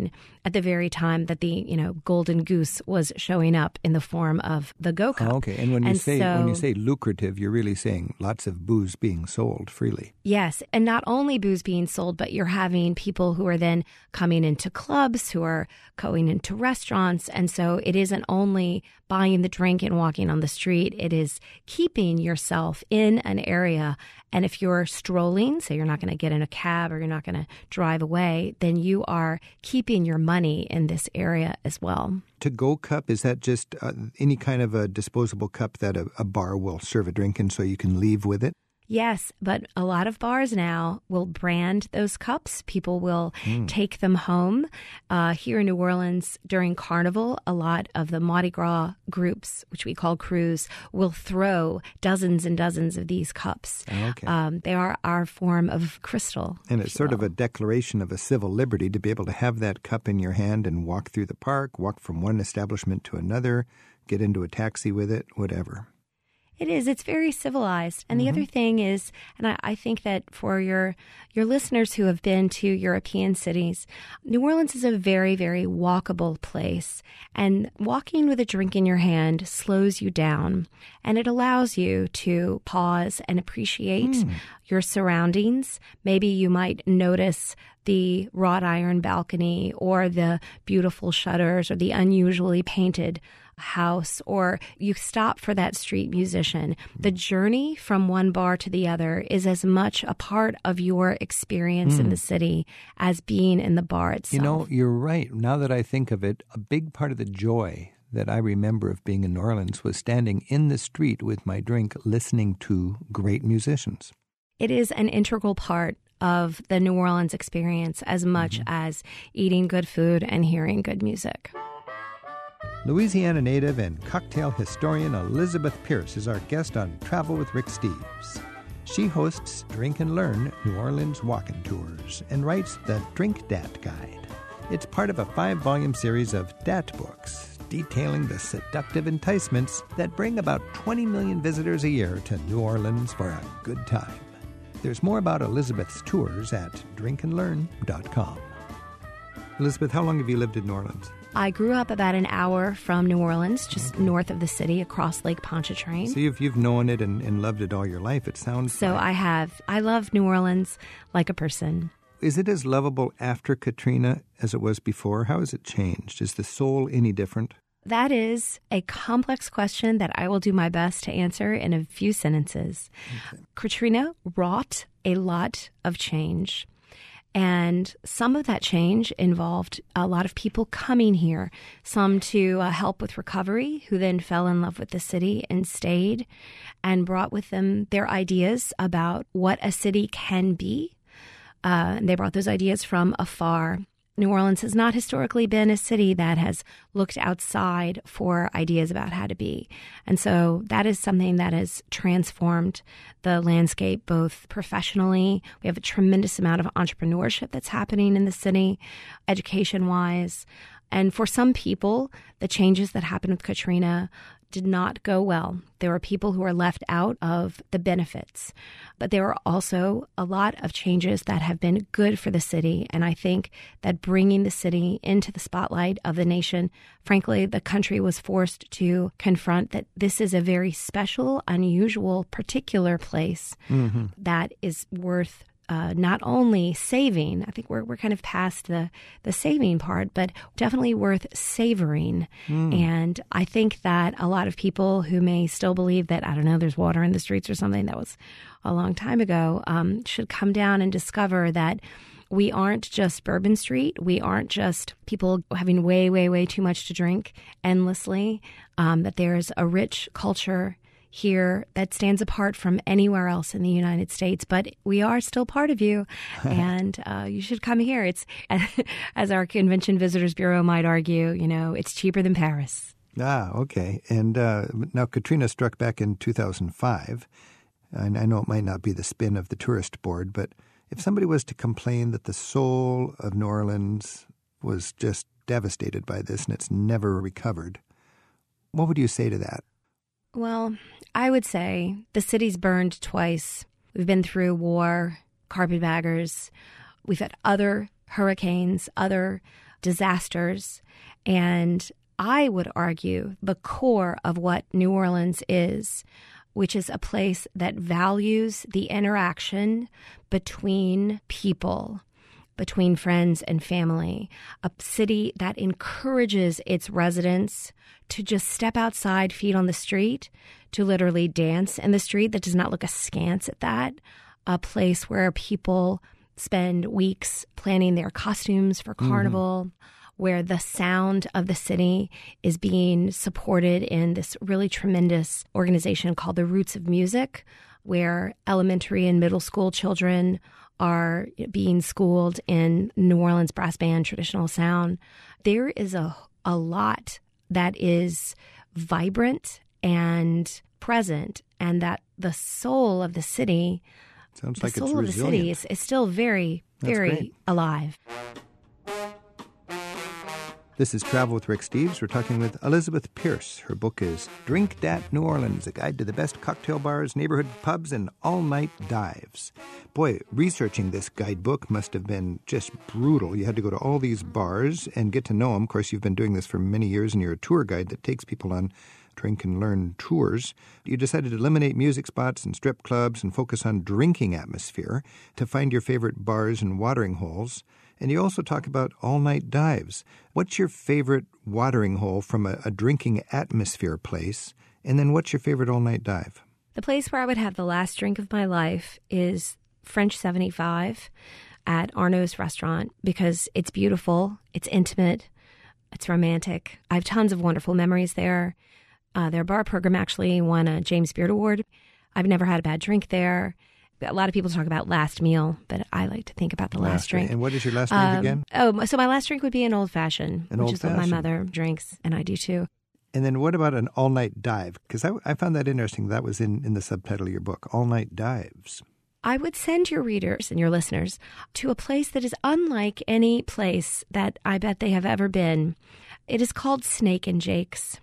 at the very time that the, you know, golden goose was showing up in the form of the Go Cup. Oh, okay, and when you And say so- when you say lucrative, you're really saying lots of booze being sold freely. Yes, and not only booze being sold, but you're having people who are then coming into clubs, who are going into restaurants. And so it isn't only buying the drink and walking on the street, it is keeping yourself in an area. And if you're strolling, say you're not going to get in a cab or you're not going to drive away, then you are keeping your money in this area as well. To-go cup, is that just uh, any kind of a disposable cup that a, a bar will serve a drink in so you can leave with it? Yes, but a lot of bars now will brand those cups. People will Mm. take them home. Uh, here in New Orleans, during Carnival, a lot of the Mardi Gras groups, which we call crews, will throw dozens and dozens of these cups. Okay. Um, they are our form of crystal. And if it's you sort of will. a declaration of a civil liberty to be able to have that cup in your hand and walk through the park, walk from one establishment to another, get into a taxi with it, whatever. It is. It's very civilized. And the other thing is, and I, I think that for your your listeners who have been to European cities, New Orleans is a very, very walkable place. And walking with a drink in your hand slows you down. And it allows you to pause and appreciate your surroundings. Maybe you might notice the wrought iron balcony or the beautiful shutters or the unusually painted house, or you stop for that street musician. The journey from one bar to the other is as much a part of your experience in the city as being in the bar itself. You know, you're right. Now that I think of it, a big part of the joy that I remember of being in New Orleans was standing in the street with my drink listening to great musicians. It is an integral part of the New Orleans experience as much as eating good food and hearing good music. Louisiana native and cocktail historian Elizabeth Pierce is our guest on Travel with Rick Steves. She hosts Drink and Learn New Orleans Walking Tours and writes the Drink Dat Guide. It's part of a five-volume series of Dat books detailing the seductive enticements that bring about twenty million visitors a year to New Orleans for a good time. There's more about Elizabeth's tours at drink and learn dot com. Elizabeth, how long have you lived in New Orleans? I grew up about an hour from New Orleans, just north of the city, across Lake Pontchartrain. So you've, you've known it and, and loved it all your life, it sounds So like. I have. I love New Orleans like a person. Is it as lovable after Katrina as it was before? How has it changed? Is the soul any different? That is a complex question that I will do my best to answer in a few sentences. Okay. Katrina wrought a lot of change. And some of that change involved a lot of people coming here, some to uh, help with recovery, who then fell in love with the city and stayed and brought with them their ideas about what a city can be. Uh, and they brought those ideas from afar. New Orleans has not historically been a city that has looked outside for ideas about how to be. And so that is something that has transformed the landscape both professionally. We have a tremendous amount of entrepreneurship that's happening in the city, education-wise. And for some people, the changes that happened with Katrina did not go well. There were people who were left out of the benefits. But there are also a lot of changes that have been good for the city. And I think that bringing the city into the spotlight of the nation, frankly, the country was forced to confront that this is a very special, unusual, particular place Mm-hmm. that is worth Uh, not only saving, I think we're we're kind of past the, the saving part, but definitely worth savoring. And I think that a lot of people who may still believe that, I don't know, there's water in the streets or something that was a long time ago, um, should come down and discover that we aren't just Bourbon Street. We aren't just people having way, way, way too much to drink endlessly, um, that there's a rich culture here that stands apart from anywhere else in the United States, but we are still part of you, and uh, you should come here. It's, as our Convention Visitors Bureau might argue, you know, it's cheaper than Paris. Ah, okay. And uh, now Katrina struck back in two thousand five, and I know it might not be the spin of the tourist board, but if somebody was to complain that the soul of New Orleans was just devastated by this and it's never recovered, what would you say to that? Well, I would say the city's burned twice. We've been through war, carpetbaggers. We've had other hurricanes, other disasters. And I would argue the core of what New Orleans is, which is a place that values the interaction between people, between friends and family, a city that encourages its residents to just step outside, feet on the street, to literally dance in the street, that does not look askance at that, a place where people spend weeks planning their costumes for Carnival, mm-hmm. where the sound of the city is being supported in this really tremendous organization called the Roots of Music, where elementary and middle school children are being schooled in New Orleans brass band traditional sound. There is a, a lot that is vibrant and present, and that the soul of the city, Sounds the like soul it's of resilient. the city is, is still very, That's very great. alive. This is Travel with Rick Steves. We're talking with Elizabeth Pierce. Her book is Drink Dat New Orleans, a guide to the best cocktail bars, neighborhood pubs, and all-night dives. Boy, researching this guidebook must have been just brutal. You had to go to all these bars and get to know them. Of course, you've been doing this for many years, and you're a tour guide that takes people on drink and learn tours. You decided to eliminate music spots and strip clubs and focus on drinking atmosphere to find your favorite bars and watering holes. And you also talk about all-night dives. What's your favorite watering hole from a, a drinking atmosphere place? And then what's your favorite all-night dive? The place where I would have the last drink of my life is French seventy-five at Arnaud's restaurant, because it's beautiful, it's intimate, it's romantic. I have tons of wonderful memories there. Uh, their bar program actually won a James Beard Award. I've never had a bad drink there. A lot of people talk about last meal, but I like to think about the last, Last drink. drink. And what is your last drink Um, again? Oh, so my last drink would be an old fashioned, An which old is what my fashioned. mother drinks, and I do too. And then what about an all-night dive? Because I, I found that interesting. That was in, in the subtitle of your book, All-Night Dives. I would send your readers and your listeners to a place that is unlike any place that I bet they have ever been. It is called Snake and Jake's.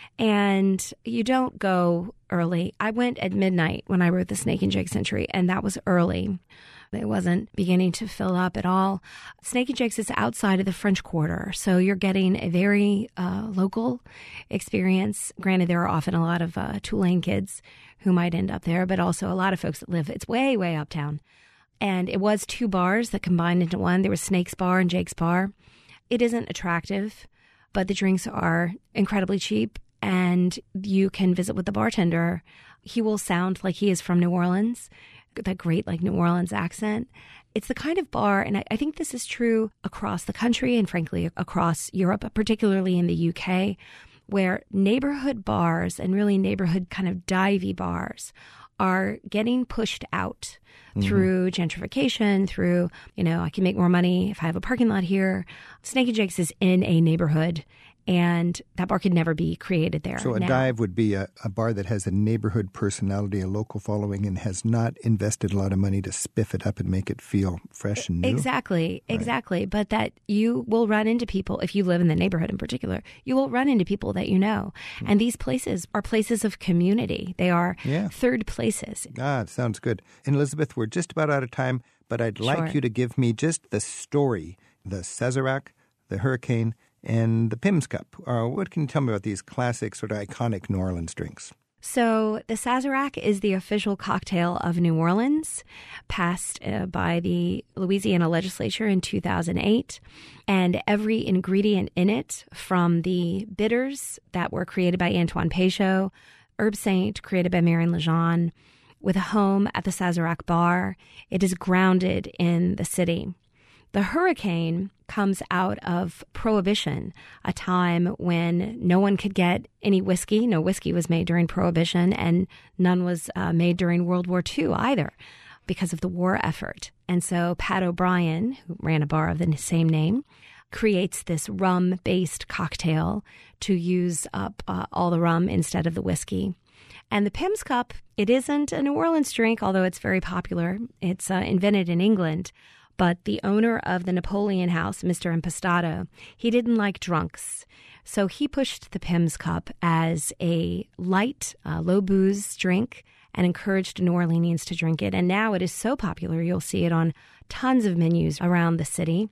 And you don't go early. I went at midnight when I wrote the Snake and Jake's entry, and that was early. It wasn't beginning to fill up at all. Snake and Jake's is outside of the French Quarter, so you're getting a very uh, local experience. Granted, there are often a lot of uh, Tulane kids who might end up there, but also a lot of folks that live, it's way, way uptown. And it was two bars that combined into one. There was Snake's Bar and Jake's Bar. It isn't attractive, but the drinks are incredibly cheap, and you can visit with the bartender. He will sound like he is from New Orleans, that great like New Orleans accent. It's the kind of bar, and I, I think this is true across the country and frankly across Europe, particularly in the U K, where neighborhood bars and really neighborhood kind of divey bars are getting pushed out mm-hmm. through gentrification, through, you know, I can make more money if I have a parking lot here. Snake and Jake's is in a neighborhood, and that bar could never be created there. So a now. dive would be a, a bar that has a neighborhood personality, a local following, and has not invested a lot of money to spiff it up and make it feel fresh and new. Exactly, exactly. But that you will run into people, if you live in the neighborhood in particular, you will run into people that you know. Mm. And these places are places of community. They are yeah. third places. Ah, it sounds good. And Elizabeth, we're just about out of time, but I'd like Sure. you to give me just the story, the Sazerac, the Hurricane, and the Pimm's Cup. Uh, what can you tell me about these classic, sort of iconic New Orleans drinks? So the Sazerac is the official cocktail of New Orleans, passed uh, by the Louisiana legislature in two thousand eight. And every ingredient in it, from the bitters that were created by Antoine Peychaud, Herb Saint, created by Marion Lejeune, with a home at the Sazerac Bar, it is grounded in the city. The Hurricane comes out of Prohibition, a time when no one could get any whiskey. No whiskey was made during Prohibition, and none was uh, made during World War Two either because of the war effort. And so Pat O'Brien, who ran a bar of the same name, creates this rum-based cocktail to use up uh, all the rum instead of the whiskey. And the Pimm's Cup, it isn't a New Orleans drink, although it's very popular. It's uh, invented in England. But the owner of the Napoleon House, Mister Impastato, he didn't like drunks. So he pushed the Pimm's Cup as a light, uh, low-booze drink and encouraged New Orleanians to drink it. And now it is so popular, you'll see it on tons of menus around the city.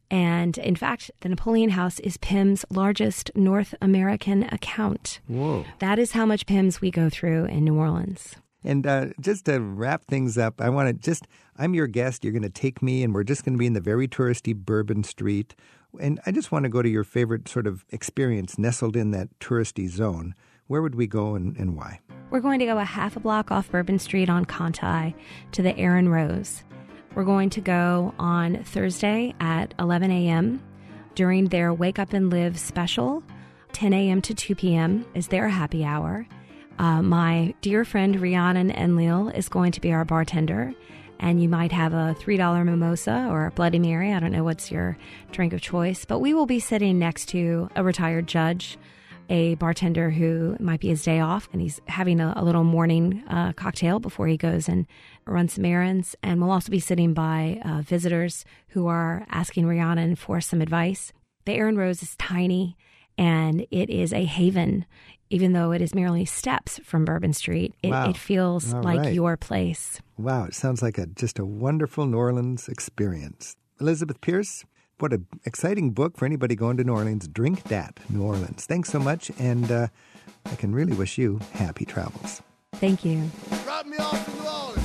And in fact, the Napoleon House is P I M's largest North American account. Whoa. That is how much P I Ms we go through in New Orleans. And uh, just to wrap things up, I want to just, I'm your guest. You're going to take me, and we're just going to be in the very touristy Bourbon Street. And I just want to go to your favorite sort of experience nestled in that touristy zone. Where would we go and, and why? We're going to go a half a block off Bourbon Street on Conti to the Aaron Rose. We're going to go on Thursday at eleven a.m. during their Wake Up and Live special. ten a.m. to two p.m. is their happy hour. Uh, my dear friend Rhiannon Enlil is going to be our bartender, and you might have a three dollar mimosa or a Bloody Mary. I don't know what's your drink of choice, but we will be sitting next to a retired judge, a bartender who might be his day off, and he's having a, a little morning uh, cocktail before he goes and runs some errands. And we'll also be sitting by uh, visitors who are asking Rhiannon for some advice. The Aaron Rose is tiny, and it is a haven. Even though it is merely steps from Bourbon Street, it, Wow. it feels All like right. your place. Wow, it sounds like a just a wonderful New Orleans experience. Elizabeth Pierce, what an exciting book for anybody going to New Orleans. Drink That, New Orleans. Thanks so much, and uh, I can really wish you happy travels. Thank you. Drop me off to New Orleans.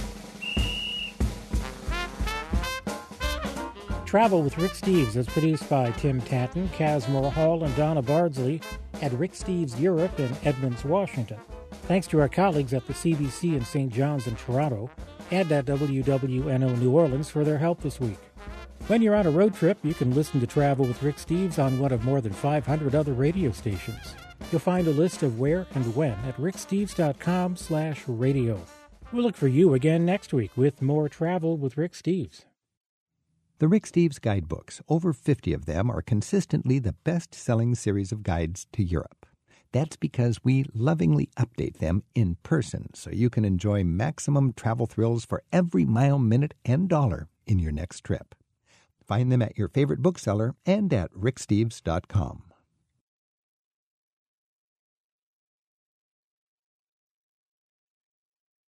Travel with Rick Steves is produced by Tim Tatton, Kaz Hall, and Donna Bardsley at Rick Steves Europe in Edmonds, Washington. Thanks to our colleagues at the C B C in Saint John's and Toronto and at W W N O New Orleans for their help this week. When you're on a road trip, you can listen to Travel with Rick Steves on one of more than five hundred other radio stations. You'll find a list of where and when at ricksteves.com slash radio. We'll look for you again next week with more Travel with Rick Steves. The Rick Steves Guidebooks, over fifty of them, are consistently the best-selling series of guides to Europe. That's because we lovingly update them in person so you can enjoy maximum travel thrills for every mile, minute, and dollar in your next trip. Find them at your favorite bookseller and at rick steves dot com.